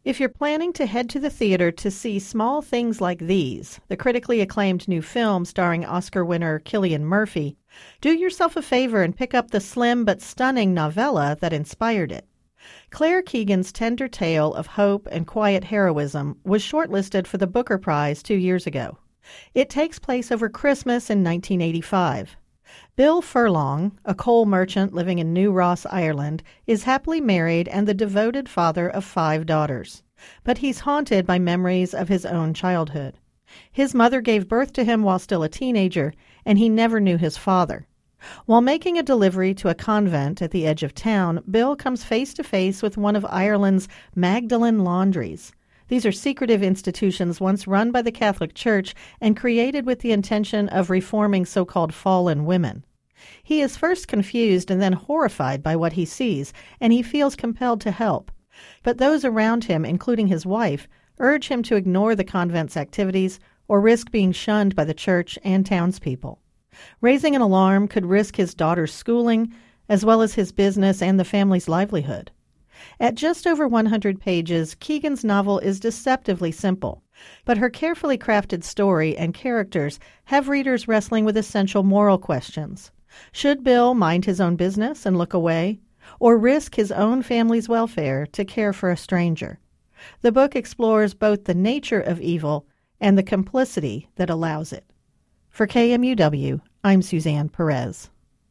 If you're planning to head to the theater to see Small Things Like These, the critically acclaimed new film starring Oscar winner Cillian Murphy, do yourself a favor and pick up the slim but stunning novella that inspired it. Claire Keegan's tender tale of hope and quiet heroism was shortlisted for the Booker Prize 2 years ago. It takes place over Christmas in 1985. Bill Furlong, a coal merchant living in New Ross, Ireland, is happily married and the devoted father of 5 daughters. But he's haunted by memories of his own childhood. His mother gave birth to him while still a teenager, and he never knew his father. While making a delivery to a convent at the edge of town, Bill comes face to face with one of Ireland's Magdalen laundries. These are secretive institutions once run by the Catholic Church and created with the intention of reforming so-called fallen women. He is first confused and then horrified by what he sees, and he feels compelled to help. But those around him, including his wife, urge him to ignore the convent's activities or risk being shunned by the church and townspeople. Raising an alarm could risk his daughter's schooling, as well as his business and the family's livelihood. At just over 100 pages, Keegan's novel is deceptively simple, but her carefully crafted story and characters have readers wrestling with essential moral questions. Should Bill mind his own business and look away, or risk his own family's welfare to care for a stranger? The book explores both the nature of evil and the complicity that allows it. For KMUW, I'm Suzanne Perez.